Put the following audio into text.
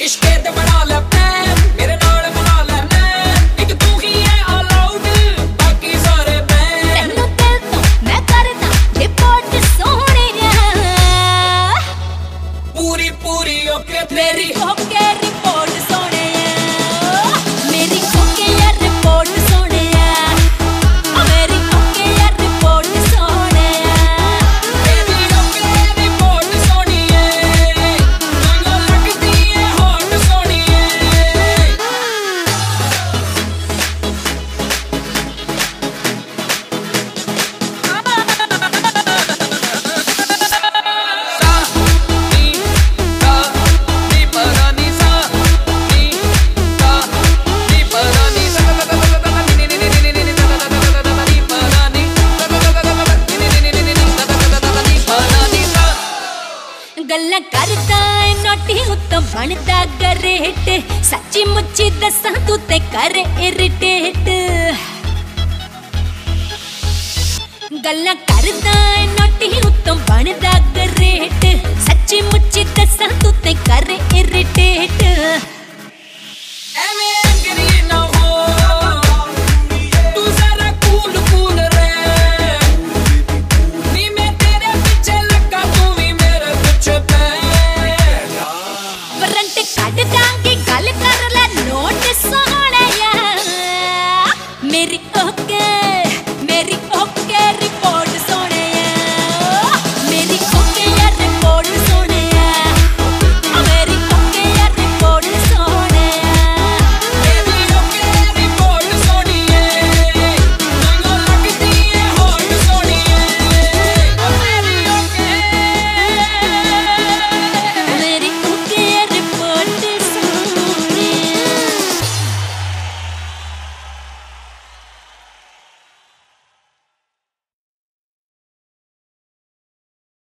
इश्के ते बना ले प्लान, मेरे नाल बना ले नैन, एक तू ही है अलाउड, बाकी सारे बैन। तेनू दिल तो मैं करदा रिपोर्ट सोहणिया, पूरी पूरी ओके मेरी ओके रिपोर्ट सोहणिया, मेरी ओके यार रिपोर्ट सोहणिया, मेरी ओके यार रिपोर्ट सोहणिया। मेरी ओके रिपोर्ट सोनिए, तैनूं लगदी है हॉट सोनिए। गल्लां करदा ऐ नोटी उत्तों बनदा गरेट, सच्ची मुच्ची दसां तू ते कर इरिटेट। गल्लां करदा ऐ नोटी उत्तों बनदा गरेट, सच्ची मुच्ची दसां तू ते कर इरिटेट। एवें